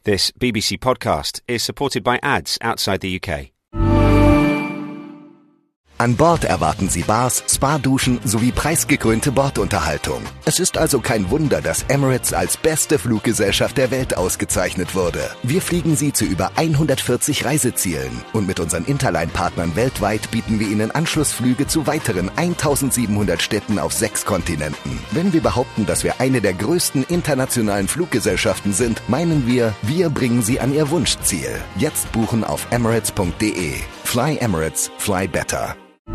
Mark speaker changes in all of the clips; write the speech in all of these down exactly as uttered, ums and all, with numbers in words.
Speaker 1: This B B C podcast is supported by ads outside the U K.
Speaker 2: An Bord erwarten Sie Bars, Spa-Duschen sowie preisgekrönte Bordunterhaltung. Es ist also kein Wunder, dass Emirates als beste Fluggesellschaft der Welt ausgezeichnet wurde. Wir fliegen Sie zu über hundertvierzig Reisezielen und mit unseren Interline-Partnern weltweit bieten wir Ihnen Anschlussflüge zu weiteren eintausendsiebenhundert Städten auf sechs Kontinenten. Wenn wir behaupten, dass wir eine der größten internationalen Fluggesellschaften sind, meinen wir, wir bringen Sie an Ihr Wunschziel. Jetzt buchen auf emirates punkt de. Fly Emirates, fly better.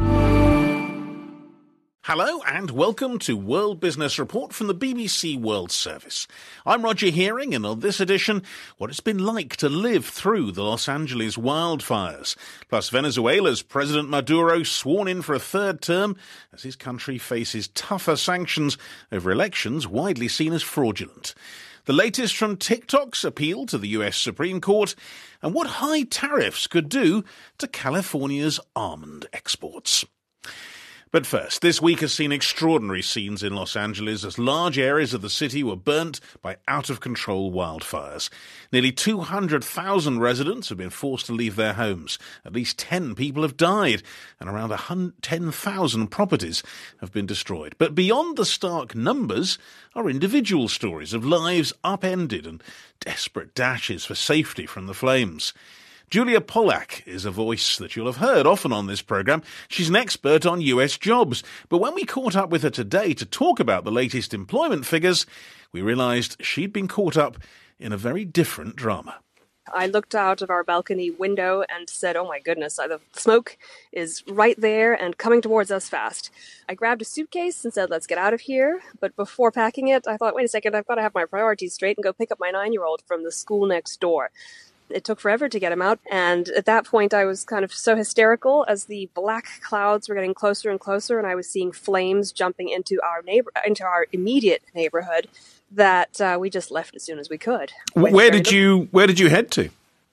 Speaker 3: Hello and welcome to World Business Report from the B B C World Service. I'm Roger Hearing, and on this edition, what it's been like to live through the Los Angeles wildfires, plus Venezuela's President Maduro sworn in for a third term as his country faces tougher sanctions over elections widely seen as fraudulent. The latest from TikTok's appeal to the U S Supreme Court, and what high tariffs could do to California's almond exports. But first, this week has seen extraordinary scenes in Los Angeles as large areas of the city were burnt by out-of-control wildfires. Nearly two hundred thousand residents have been forced to leave their homes. At least ten people have died, and around ten thousand properties have been destroyed. But beyond the stark numbers are individual stories of lives upended and desperate dashes for safety from the flames. Julia Pollack is a voice that you'll have heard often on this programme. She's an expert on U S jobs. But when we caught up with her today to talk about the latest employment figures, we realised she'd been caught up in a very different drama.
Speaker 4: I looked out of our balcony window and said, oh my goodness, the smoke is right there and coming towards us fast. I grabbed a suitcase and said, let's get out of here. But before packing it, I thought, wait a second, I've got to have my priorities straight and go pick up my nine-year-old from the school next door. It took forever to get him out, and at that point I was kind of so hysterical as the black clouds were getting closer and closer, and I was seeing flames jumping into our neighbor, into our immediate neighborhood, that uh, we just left as soon as we could.
Speaker 3: Where did you Where did you head to?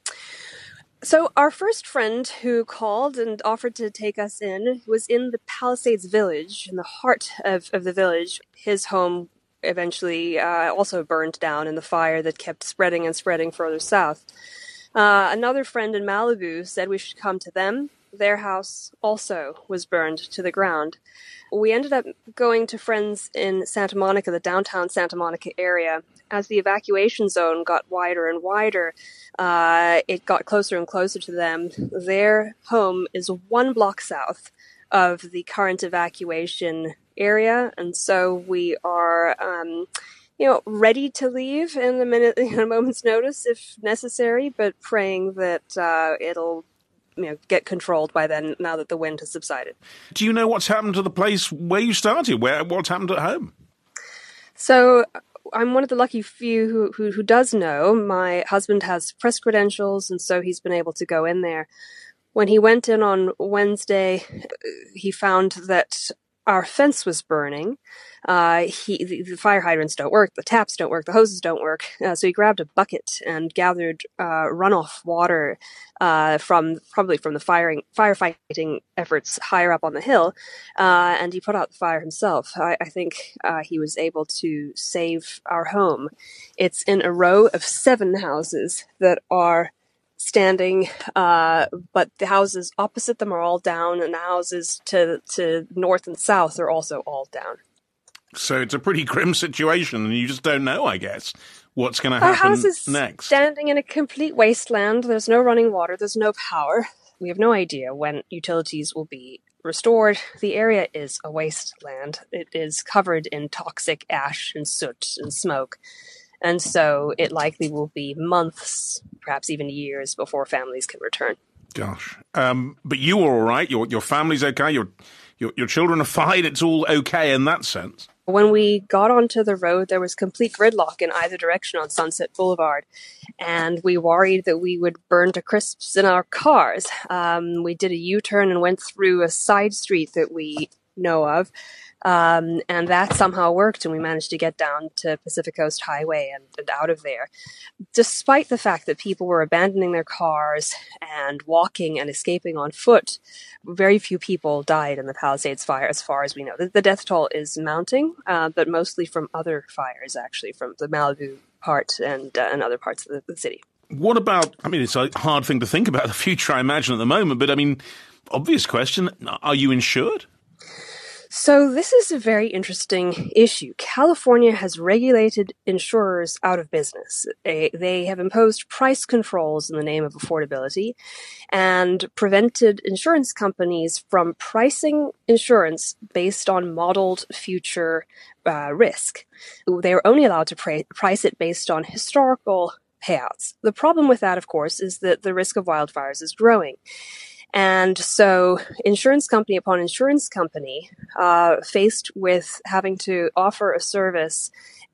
Speaker 4: So our first friend who called and offered to take us in was in the Palisades Village, in the heart of, of the village. His home eventually uh, also burned down in the fire that kept spreading and spreading further south. Uh, another friend in Malibu said we should come to them. Their house also was burned to the ground. We ended up going to friends in Santa Monica, the downtown Santa Monica area. As the evacuation zone got wider and wider, uh, it got closer and closer to them. Their home is one block south of the current evacuation area, and so we are um, you know, ready to leave in a minute, in a moment's notice if necessary, but praying that uh, it'll, you know, get controlled by then, now that the wind has subsided.
Speaker 3: Do you know what's happened to the place where you started? Where what's happened at home?
Speaker 4: So I'm one of the lucky few who, who who does know. My husband has press credentials, and so he's been able to go in there. When he went in on Wednesday, he found that our fence was burning. Uh, he, the, the fire hydrants don't work, the taps don't work, the hoses don't work. Uh, so he grabbed a bucket and gathered uh, runoff water uh, from probably from the firing firefighting efforts higher up on the hill, uh, and he put out the fire himself. I, I think uh, he was able to save our home. It's in a row of seven houses that are standing, uh, but the houses opposite them are all down, and the houses to to north and south are also all down.
Speaker 3: So it's a pretty grim situation, and you just don't know, I guess, what's going to
Speaker 4: Our
Speaker 3: happen
Speaker 4: house is
Speaker 3: next.
Speaker 4: Standing in a complete wasteland. There's no running water. There's no power. We have no idea when utilities will be restored. The area is a wasteland. It is covered in toxic ash and soot and smoke. And so it likely will be months, perhaps even years, before families can return.
Speaker 3: Gosh. Um, but you are all right. Your your family's okay. Your, your your children are fine. It's all okay in that sense.
Speaker 4: When we got onto the road, there was complete gridlock in either direction on Sunset Boulevard, and we worried that we would burn to crisps in our cars. Um, we did a U-turn and went through a side street that we know of, um, and that somehow worked, and we managed to get down to Pacific Coast Highway and, and out of there. Despite the fact that people were abandoning their cars and walking and escaping on foot, very few people died in the Palisades fire, as far as we know. The, the death toll is mounting, uh, but mostly from other fires, actually, from the Malibu part and, uh, and other parts of the, the city.
Speaker 3: What about, I mean, it's a hard thing to think about the future, I imagine, at the moment, but I mean, obvious question, are you insured?
Speaker 4: So this is a very interesting issue. California has regulated insurers out of business. They, they have imposed price controls in the name of affordability and prevented insurance companies from pricing insurance based on modeled future uh, risk. They are only allowed to pr- price it based on historical payouts. The problem with that, of course, is that the risk of wildfires is growing. And so insurance company upon insurance company, uh, faced with having to offer a service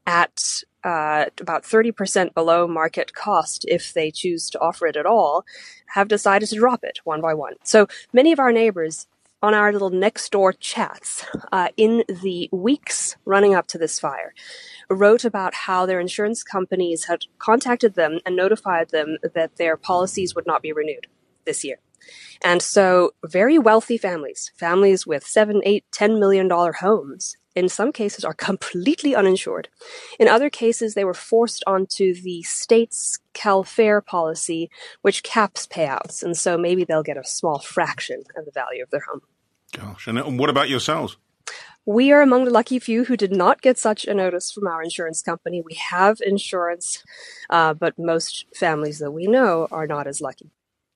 Speaker 4: at uh, about thirty percent below market cost if they choose to offer it at all, have decided to drop it one by one. So many of our neighbors on our little next door chats uh, in the weeks running up to this fire wrote about how their insurance companies had contacted them and notified them that their policies would not be renewed this year. And so very wealthy families, families with seven, eight, ten million dollar homes, in some cases are completely uninsured. In other cases, they were forced onto the state's CalFair policy, which caps payouts. And so maybe they'll get a small fraction of the value of their home.
Speaker 3: Gosh, and what about yourselves?
Speaker 4: We are among the lucky few who did not get such a notice from our insurance company. We have insurance, uh, but most families that we know are not as lucky.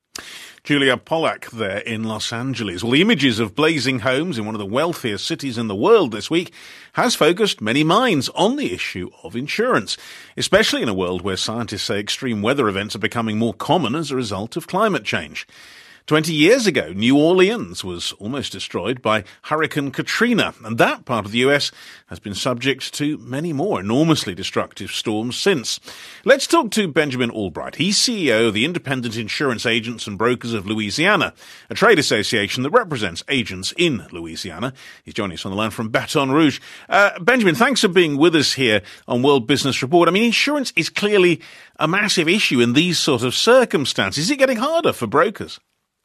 Speaker 3: Julia Pollack there in Los Angeles. Well, the images of blazing homes in one of the wealthiest cities in the world this week has focused many minds on the issue of insurance, especially in a world where scientists say extreme weather events are becoming more common as a result of climate change. Twenty years ago, New Orleans was almost destroyed by Hurricane Katrina, and that part of the U S has been subject to many more enormously destructive storms since. Let's talk to Benjamin Albright. He's C E O of the Independent Insurance Agents and Brokers of Louisiana, a trade association that represents agents in Louisiana. He's joining us on the line from Baton Rouge. Uh, Benjamin, thanks for being with us here on World Business Report. I mean, insurance is clearly a massive issue in these sort of circumstances. Is it getting harder for brokers?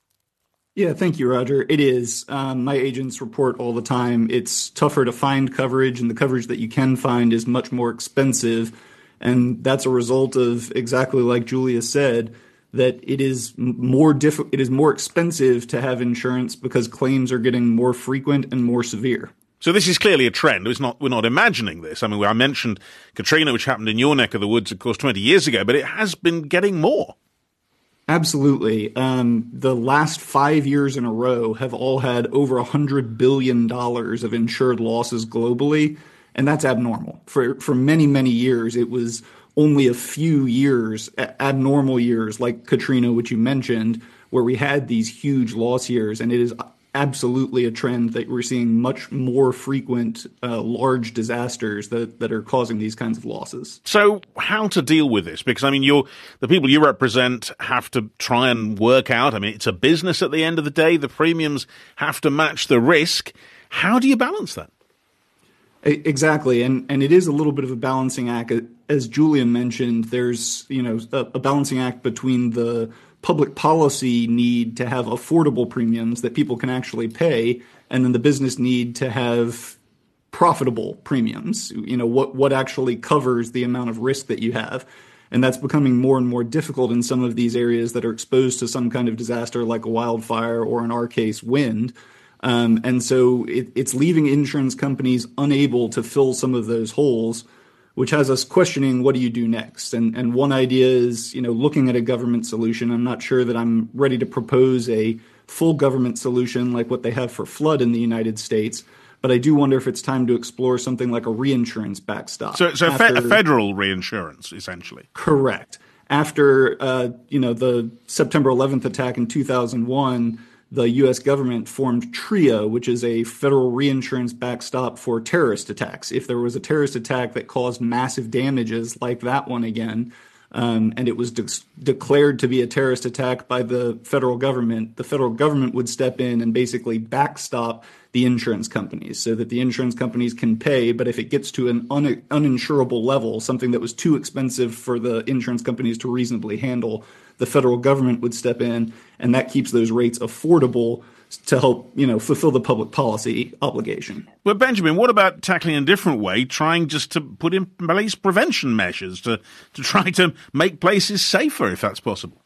Speaker 5: Yeah, thank you, Roger. It is. Um, my agents report all the time. It's tougher to find coverage, and the coverage that you can find is much more expensive. And that's a result of exactly like Julia said, that it is more diff- it is more expensive to have insurance because claims are getting more frequent and more severe.
Speaker 3: So this is clearly a trend. It's not, we're not imagining this. I mean, I mentioned Katrina, which happened in your neck of the woods, of course, twenty years ago, but it has been getting more.
Speaker 5: Absolutely. Um, the last five years in a row have all had over one hundred billion dollars of insured losses globally, and that's abnormal. For for many, many years, it was only a few years, abnormal years like Katrina, which you mentioned, where we had these huge loss years, and it is absolutely a trend that we're seeing much more frequent uh, large disasters that, that are causing these kinds of losses.
Speaker 3: So how to deal with this? Because, I mean, you're, the people you represent have to try and work out, I mean, it's a business at the end of the day. The premiums have to match the risk. How do you balance that?
Speaker 5: Exactly. And, and it is a little bit of a balancing act. As Julia mentioned, there's, you know, a, a balancing act between the public policy need to have affordable premiums that people can actually pay, and then the business need to have profitable premiums, you know, what, what actually covers the amount of risk that you have. And that's becoming more and more difficult in some of these areas that are exposed to some kind of disaster like a wildfire or, in our case, wind. Um, and so it, it's leaving insurance companies unable to fill some of those holes, which has us questioning, what do you do next? And and one idea is, you know, looking at a government solution. I'm not sure that I'm ready to propose a full government solution like what they have for flood in the United States, but I do wonder if it's time to explore something like a reinsurance backstop.
Speaker 3: So, so
Speaker 5: after,
Speaker 3: fe- a federal reinsurance, essentially.
Speaker 5: Correct. After, uh, you know, the September eleventh attack in two thousand one, the U S government formed TRIA, which is a federal reinsurance backstop for terrorist attacks. If there was a terrorist attack that caused massive damages like that one again, um, and it was de- declared to be a terrorist attack by the federal government, the federal government would step in and basically backstop the insurance companies so that the insurance companies can pay. But if it gets to an un- uninsurable level, something that was too expensive for the insurance companies to reasonably handle, the federal government would step in, and that keeps those rates affordable to help, you know, fulfill the public policy obligation.
Speaker 3: Well, Benjamin, what about tackling in a different way, trying just to put in place prevention measures to, to try to make places safer, if that's possible?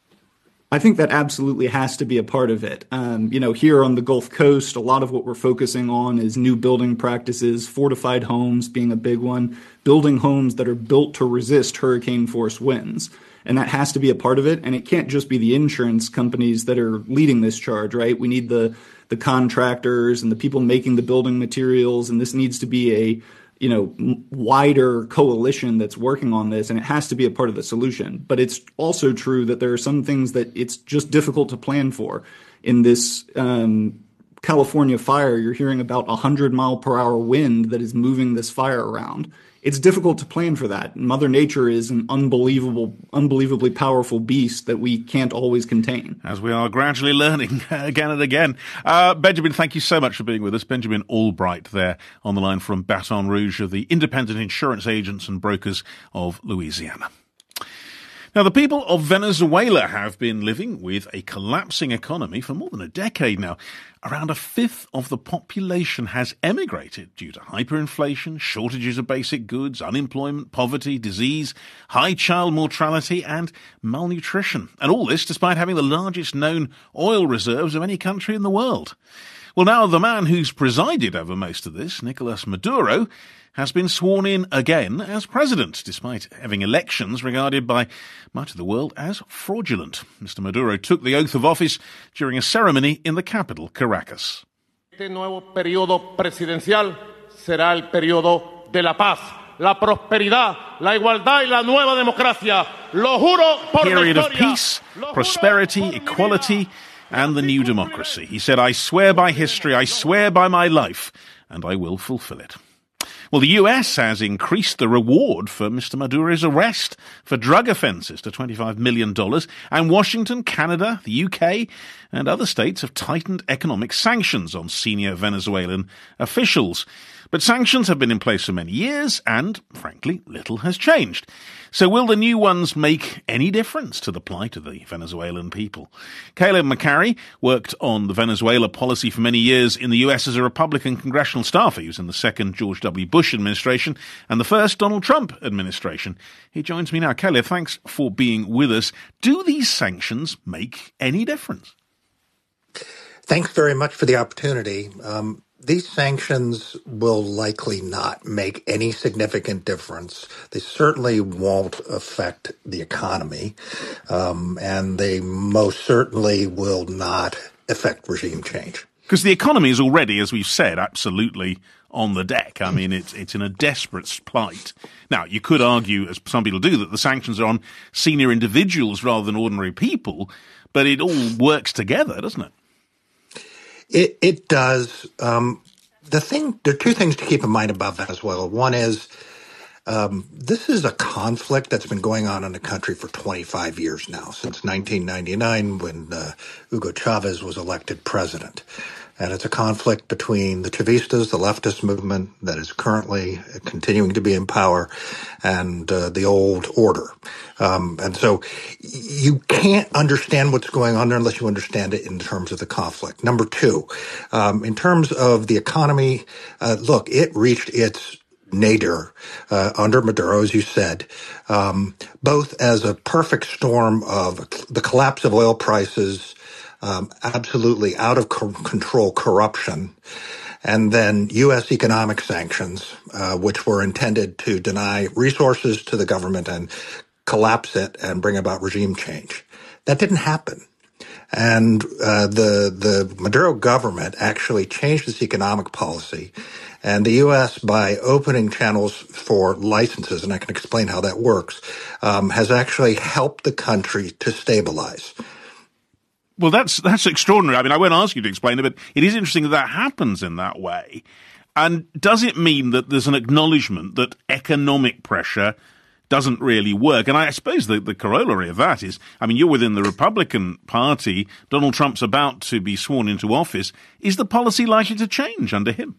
Speaker 5: I think that absolutely has to be a part of it. Um, you know, here on the Gulf Coast, a lot of what we're focusing on is new building practices, fortified homes being a big one, building homes that are built to resist hurricane force winds. And that has to be a part of it. And it can't just be the insurance companies that are leading this charge, right? We need the the contractors and the people making the building materials. And this needs to be a, you know, wider coalition that's working on this. And it has to be a part of the solution. But it's also true that there are some things that it's just difficult to plan for. In this um, California fire, you're hearing about a hundred mile per hour wind that is moving this fire around. It's difficult to plan for that. Mother Nature is an unbelievable, unbelievably powerful beast that we can't always contain.
Speaker 3: As we are gradually learning again and again. Uh, Benjamin, thank you so much for being with us. Benjamin Albright there on the line from Baton Rouge of the Independent Insurance Agents and Brokers of Louisiana. Now, the people of Venezuela have been living with a collapsing economy for more than a decade now. Around a fifth of the population has emigrated due to hyperinflation, shortages of basic goods, unemployment, poverty, disease, high child mortality and malnutrition. And all this despite having the largest known oil reserves of any country in the world. Well, now the man who's presided over most of this, Nicolas Maduro, has been sworn in again as president, despite having elections regarded by much of the world as fraudulent. Mister Maduro took the oath of office during a ceremony in the capital, Caracas.
Speaker 6: Este nuevo periodo presidencial será el periodo de la paz, la prosperidad, la igualdad y la nueva democracia. Lo juro por la
Speaker 3: Period of
Speaker 6: historia.
Speaker 3: peace, prosperity, equality, and the new democracy. He said, I swear by history, I swear by my life, and I will fulfill it. Well, the U S has increased the reward for Mister Maduro's arrest for drug offences to twenty-five million dollars, and Washington, Canada, the U K and other states have tightened economic sanctions on senior Venezuelan officials. But sanctions have been in place for many years and, frankly, little has changed. So will the new ones make any difference to the plight of the Venezuelan people? Caleb McCarry worked on the Venezuela policy for many years in the U S as a Republican congressional staffer. He was in the second George W. Bush administration and the first Donald Trump administration. He joins me now. Caleb, thanks for being with us. Do these sanctions make any difference?
Speaker 7: Thanks very much for the opportunity. Um, These sanctions will likely not make any significant difference. They certainly won't affect the economy, um, and they most certainly will not affect regime change.
Speaker 3: Because the economy is already, as we've said, absolutely on the deck. I mean, it's it's in a desperate plight. Now, you could argue, as some people do, that the sanctions are on senior individuals rather than ordinary people, but it all works together, doesn't it?
Speaker 7: It, it does. Um, the thing, there are two things to keep in mind about Venezuela. One is um, this is a conflict that's been going on in the country for twenty-five years now, since nineteen ninety-nine when uh, Hugo Chavez was elected president. And it's a conflict between the Chavistas, the leftist movement that is currently continuing to be in power, and uh, the old order. Um, and so you can't understand what's going on there unless you understand it in terms of the conflict. Number two, um, in terms of the economy, uh, look, it reached its nadir uh, under Maduro, as you said, um, both as a perfect storm of the collapse of oil prices, Um, absolutely out of co- control corruption, and then U S economic sanctions, uh, which were intended to deny resources to the government and collapse it and bring about regime change. That didn't happen. And uh, the the Maduro government actually changed its economic policy, and the U S, by opening channels for licenses, and I can explain how that works, um, has actually helped the country to stabilize.
Speaker 3: Well, that's that's extraordinary. I mean, I won't ask you to explain it, but it is interesting that that happens in that way. And does it mean that there's an acknowledgement that economic pressure doesn't really work? And I suppose the, the corollary of that is, I mean, you're within the Republican Party. Donald Trump's about to be sworn into office. Is the policy likely to change under him?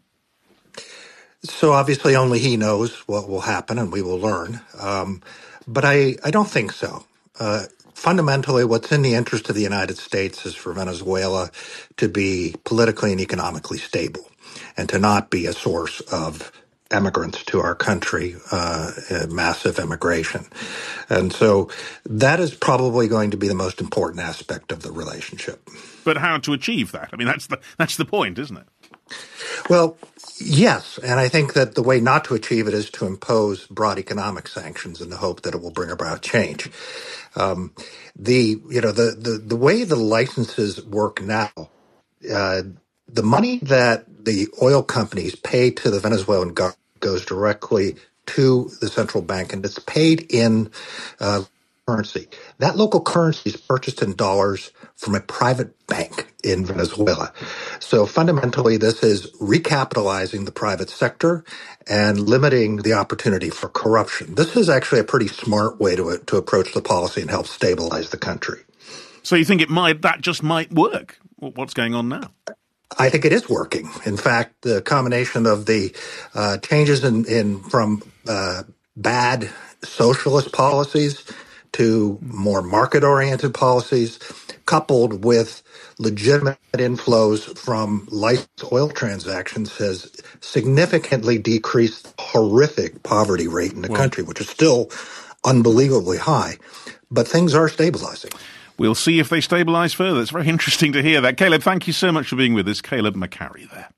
Speaker 7: So obviously only he knows what will happen, and we will learn. Um, but I, I don't think so. Uh, fundamentally, what's in the interest of the United States is for Venezuela to be politically and economically stable and to not be a source of immigrants to our country, uh, massive immigration. And so that is probably going to be the most important aspect of the relationship.
Speaker 3: But how to achieve that? I mean, that's the that's the point, isn't it?
Speaker 7: Well, yes. And I think that the way not to achieve it is to impose broad economic sanctions in the hope that it will bring about change. Um, the, you know, the, the, the way the licenses work now, uh, the money that the oil companies pay to the Venezuelan government goes directly to the central bank, and it's paid in uh, currency. That local currency is purchased in dollars from a private bank in Venezuela. So fundamentally, this is recapitalizing the private sector and limiting the opportunity for corruption. This is actually a pretty smart way to to approach the policy and help stabilize the country.
Speaker 3: So you think it might that just might work? What's going on now?
Speaker 7: I think it is working. In fact, the combination of the uh, changes in, in from uh, bad socialist policies to more market-oriented policies, coupled with legitimate inflows from licensed oil transactions, has significantly decreased the horrific poverty rate in the well, country, which is still unbelievably high. But things are stabilizing.
Speaker 3: We'll see if they stabilise further. It's very interesting to hear that. Caleb, thank you so much for being with us. Caleb McCarry there.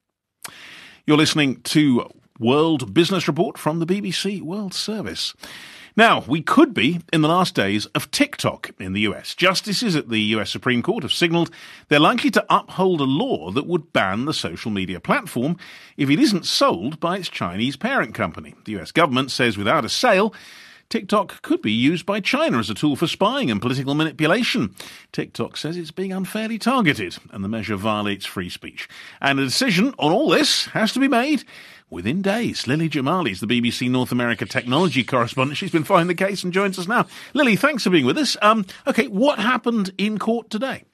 Speaker 3: You're listening to World Business Report from the B B C World Service. Now, we could be in the last days of TikTok in the U S. Justices at the U S Supreme Court have signalled they're likely to uphold a law that would ban the social media platform if it isn't sold by its Chinese parent company. The U S government says without a sale, TikTok could be used by China as a tool for spying and political manipulation. TikTok says it's being unfairly targeted and the measure violates free speech. And a decision on all this has to be made within days. Lily Jamali is the B B C North America technology correspondent. She's been following the case and joins us now. Lily, thanks for being with us. Um, okay, what happened in court today?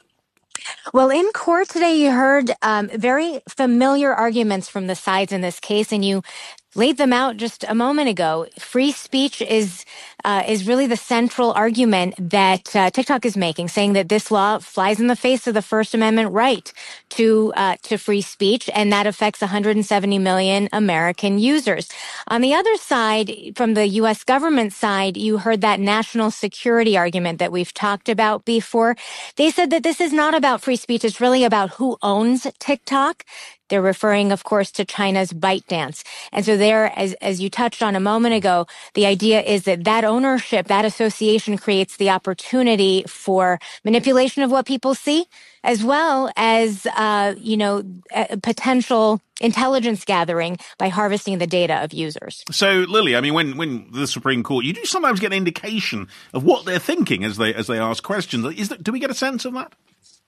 Speaker 8: Well, in court today, you heard um, very familiar arguments from the sides in this case, and you laid them out just a moment ago. Free speech is uh, is really the central argument that uh, TikTok is making, saying that this law flies in the face of the First Amendment right to uh, to free speech, and that affects one hundred seventy million American users. On the other side, from the U S government side, you heard that national security argument that we've talked about before. They said that this is not about free speech. It's really about who owns TikTok. They're referring, of course, to China's ByteDance. And so there, as, as you touched on a moment ago, the idea is that that ownership, that association creates the opportunity for manipulation of what people see, as well as, uh, you know, a potential intelligence gathering by harvesting the data of users.
Speaker 3: So, Lily, I mean, when, when the Supreme Court, you do sometimes get an indication of what they're thinking as they, as they ask questions. Is that, do we get a sense of that?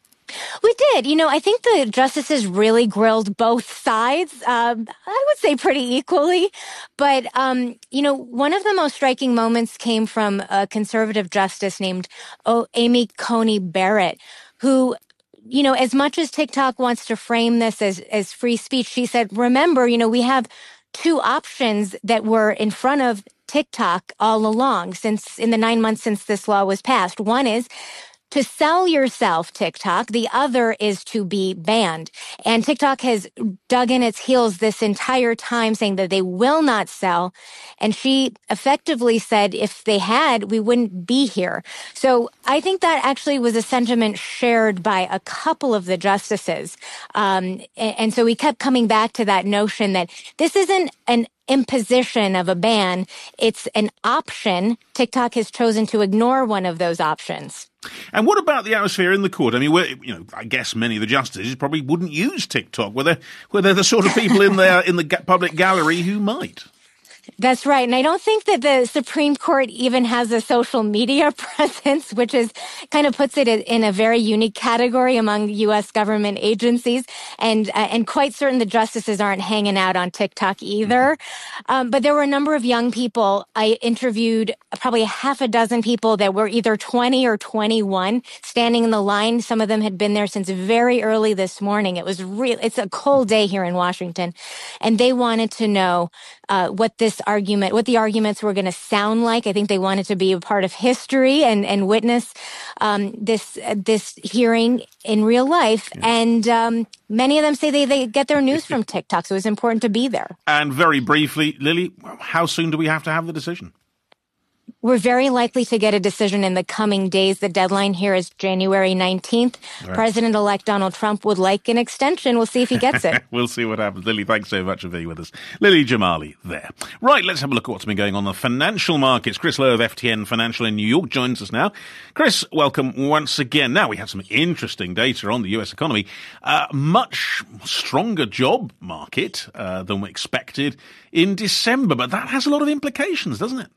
Speaker 8: We did. You know, I think the justices really grilled both sides, um, I would say pretty equally. But, um, you know, one of the most striking moments came from a conservative justice named oh, Amy Coney Barrett, who, you know, as much as TikTok wants to frame this as, as free speech, she said, remember, you know, we have two options that were in front of TikTok all along since in the nine months since this law was passed. One is to sell yourself, TikTok. The other is to be banned. And TikTok has dug in its heels this entire time saying that they will not sell. And she effectively said if they had, we wouldn't be here. So I think that actually was a sentiment shared by a couple of the justices. Um, and, and so we kept coming back to that notion that this isn't an imposition of a ban. It's an option. TikTok has chosen to ignore one of those options.
Speaker 3: And what about the atmosphere in the court? I mean, we're, you know, I guess many of the justices probably wouldn't use TikTok. Were there, were there the sort of people in there in the public gallery who might?
Speaker 8: That's right. And I don't think that the Supreme Court even has a social media presence, which is kind of puts it in a very unique category among U S government agencies. And uh, and quite certain the justices aren't hanging out on TikTok either. Um, but there were a number of young people. I interviewed probably a half a dozen people that were either twenty or twenty-one standing in the line. Some of them had been there since very early this morning. It was real. It's a cold day here in Washington. And they wanted to know uh, what this this argument, what the arguments were going to sound like. I think they wanted to be a part of history and, and witness um, this uh, this hearing in real life. Yeah. And um, many of them say they, they get their news from TikTok, so it's important to be there.
Speaker 3: And very briefly, Lily, how soon do we have to have the decision?
Speaker 8: We're very likely to get a decision in the coming days. The deadline here is January nineteenth. Right. President-elect Donald Trump would like an extension. We'll see if he gets it.
Speaker 3: We'll see what happens. Lily, thanks so much for being with us. Lily Jamali there. Right, let's have a look at what's been going on in the financial markets. Chris Lowe of F T N Financial in New York joins us now. Chris, welcome once again. Now, we have some interesting data on the U S economy. Uh, much stronger job market uh, than we expected in December, but that has a lot of implications, doesn't it?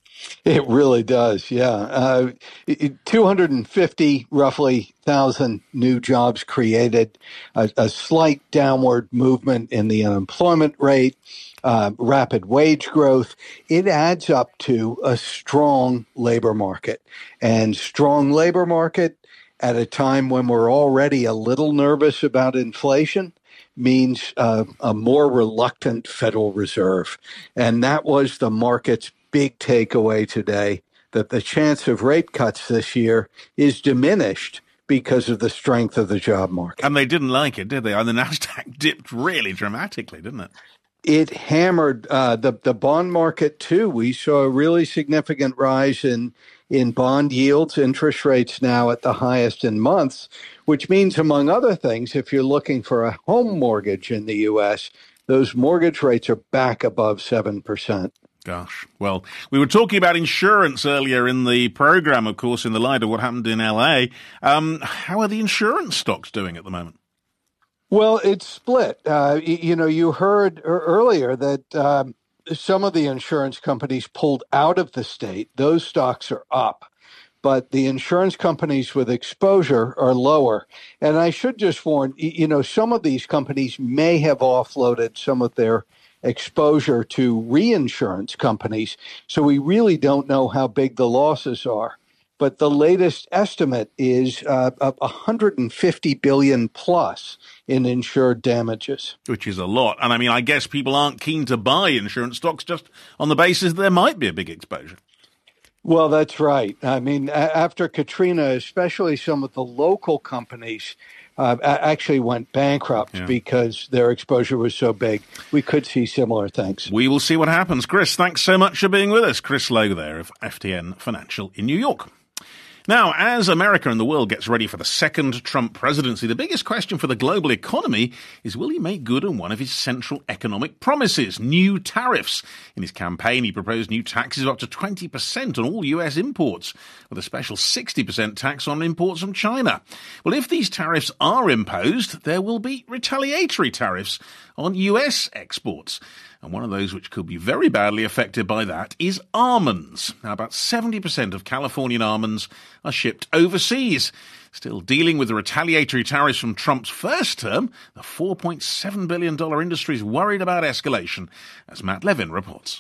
Speaker 9: It really does, yeah. Uh, two hundred fifty, roughly, thousand new jobs created, a, a slight downward movement in the unemployment rate, uh, rapid wage growth. It adds up to a strong labor market. And strong labor market at a time when we're already a little nervous about inflation means uh, a more reluctant Federal Reserve. And that was the market's big takeaway today, that the chance of rate cuts this year is diminished because of the strength of the job market.
Speaker 3: And they didn't like it, did they? And the NASDAQ dipped really dramatically, didn't it?
Speaker 9: It hammered uh, the, the bond market, too. We saw a really significant rise in, in bond yields, interest rates now at the highest in months, which means, among other things, if you're looking for a home mortgage in the U S, those mortgage rates are back above seven percent.
Speaker 3: Gosh. Well, we were talking about insurance earlier in the program, of course, in the light of what happened in L A. Um, how are the insurance stocks doing at the moment?
Speaker 9: Well, it's split. Uh, you know, you heard earlier that um, some of the insurance companies pulled out of the state. Those stocks are up, but the insurance companies with exposure are lower. And I should just warn, you know, some of these companies may have offloaded some of their exposure to reinsurance companies. So we really don't know how big the losses are. But the latest estimate is uh, one hundred fifty billion dollars plus in insured damages.
Speaker 3: Which is a lot. And I mean, I guess people aren't keen to buy insurance stocks just on the basis that there might be a big exposure.
Speaker 9: Well, that's right. I mean, after Katrina, especially some of the local companies Uh, actually went bankrupt yeah. because their exposure was so big. We could see similar things.
Speaker 3: We will see what happens. Chris, thanks so much for being with us. Chris Lowe there of F T N Financial in New York. Now, as America and the world gets ready for the second Trump presidency, the biggest question for the global economy is, will he make good on one of his central economic promises, new tariffs? In his campaign, he proposed new taxes of up to twenty percent on all U S imports, with a special sixty percent tax on imports from China. Well, if these tariffs are imposed, there will be retaliatory tariffs on U S exports. And one of those which could be very badly affected by that is almonds. Now, about seventy percent of Californian almonds are shipped overseas. Still dealing with the retaliatory tariffs from Trump's first term, the four point seven billion dollars industry is worried about escalation, as Matt Levin reports.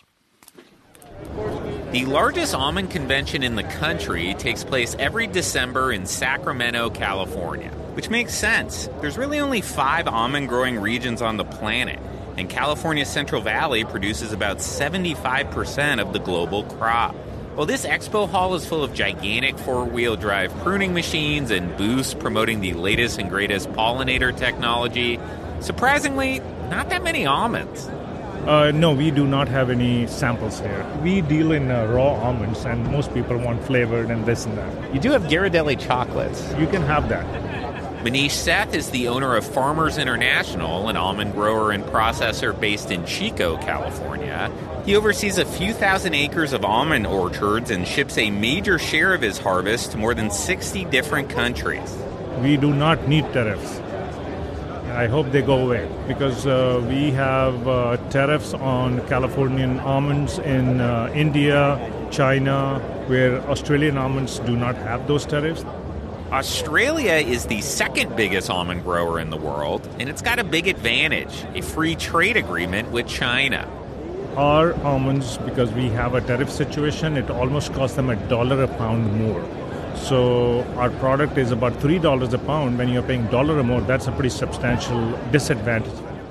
Speaker 10: The largest almond convention in the country takes place every December in Sacramento, California, which makes sense. There's really only five almond-growing regions on the planet, and California's Central Valley produces about seventy-five percent of the global crop. Well, this expo hall is full of gigantic four-wheel drive pruning machines and booths promoting the latest and greatest pollinator technology. Surprisingly, not that many almonds.
Speaker 11: Uh, no, we do not have any samples here. We deal in uh, raw almonds, and most people want flavored and this and that.
Speaker 10: You do have Ghirardelli chocolates.
Speaker 11: You can have that.
Speaker 10: Manish Seth is the owner of Farmers International, an almond grower and processor based in Chico, California. He oversees a few thousand acres of almond orchards and ships a major share of his harvest to more than sixty different countries.
Speaker 11: We do not need tariffs. I hope they go away because uh, we have uh, tariffs on Californian almonds in uh, India, China, where Australian almonds do not have those tariffs.
Speaker 10: Australia is the second biggest almond grower in the world, and it's got a big advantage, a free trade agreement with China.
Speaker 11: Our almonds, because we have a tariff situation, it almost costs them a dollar a pound more. So our product is about three dollars a pound. When you're paying a dollar or more, that's a pretty substantial disadvantage.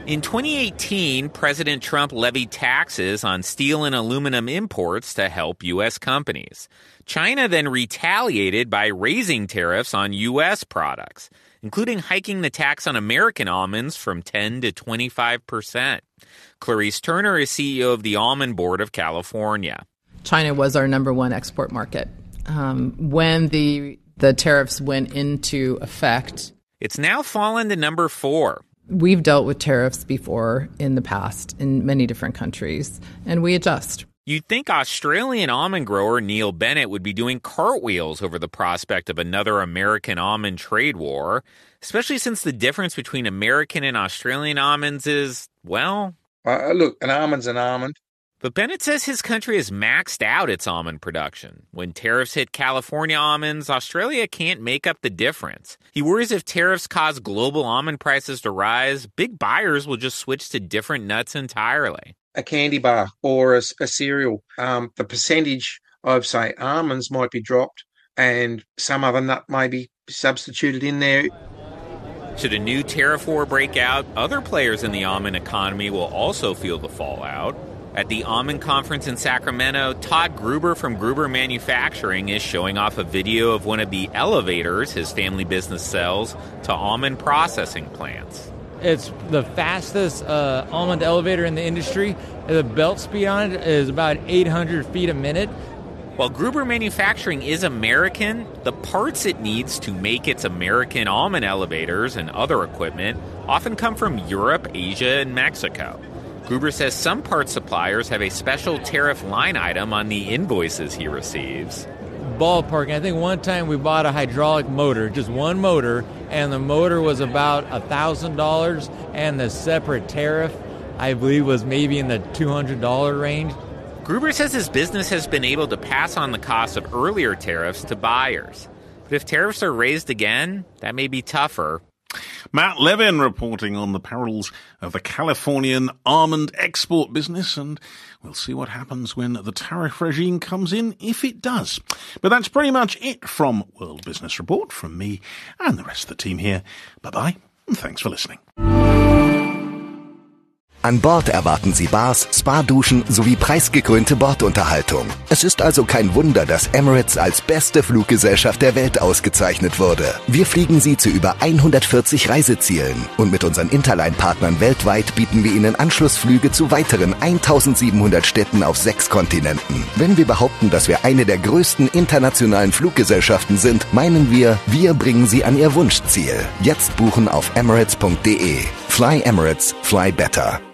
Speaker 10: In twenty eighteen, President Trump levied taxes on steel and aluminum imports to help U S companies. China then retaliated by raising tariffs on U S products, including hiking the tax on American almonds from ten to twenty-five percent. Clarice Turner is C E O of the Almond Board of California.
Speaker 12: China was our number one export market. Um, when the the tariffs went into effect,
Speaker 10: it's now fallen to number four.
Speaker 12: We've dealt with tariffs before in the past in many different countries, and we adjust.
Speaker 10: You'd think Australian almond grower Neil Bennett would be doing cartwheels over the prospect of another American almond trade war, especially since the difference between American and Australian almonds is, well...
Speaker 13: Uh, look, an almond's an almond.
Speaker 10: But Bennett says his country has maxed out its almond production. When tariffs hit California almonds, Australia can't make up the difference. He worries if tariffs cause global almond prices to rise, big buyers will just switch to different nuts entirely.
Speaker 13: A candy bar or a, a cereal, um, the percentage of, say, almonds might be dropped and some other nut may be substituted in there.
Speaker 10: Should a new tariff war break out, other players in the almond economy will also feel the fallout. At the Almond Conference in Sacramento, Todd Gruber from Gruber Manufacturing is showing off a video of one of the elevators his family business sells to almond processing plants.
Speaker 14: It's the fastest uh, almond elevator in the industry. The belt speed on it is about eight hundred feet a minute.
Speaker 10: While Gruber Manufacturing is American, the parts it needs to make its American almond elevators and other equipment often come from Europe, Asia, and Mexico. Gruber says some parts suppliers have a special tariff line item on the invoices he receives.
Speaker 14: Ballpark. I think one time we bought a hydraulic motor, just one motor, and the motor was about one thousand dollars, and the separate tariff, I believe, was maybe in the two hundred dollars range.
Speaker 10: Gruber says his business has been able to pass on the cost of earlier tariffs to buyers. But if tariffs are raised again, that may be tougher.
Speaker 3: Matt Levin reporting on the perils of the Californian almond export business, and we'll see what happens when the tariff regime comes in, if it does. But that's pretty much it from World Business Report, from me and the rest of the team here. Bye-bye, and thanks for listening.
Speaker 2: An Bord erwarten Sie Bars, Spa-Duschen sowie preisgekrönte Bordunterhaltung. Es ist also kein Wunder, dass Emirates als beste Fluggesellschaft der Welt ausgezeichnet wurde. Wir fliegen Sie zu über hundertvierzig Reisezielen. Und mit unseren Interline-Partnern weltweit bieten wir Ihnen Anschlussflüge zu weiteren eintausendsiebenhundert Städten auf sechs Kontinenten. Wenn wir behaupten, dass wir eine der größten internationalen Fluggesellschaften sind, meinen wir, wir bringen Sie an Ihr Wunschziel. Jetzt buchen auf emirates punkt de. Fly Emirates, fly better.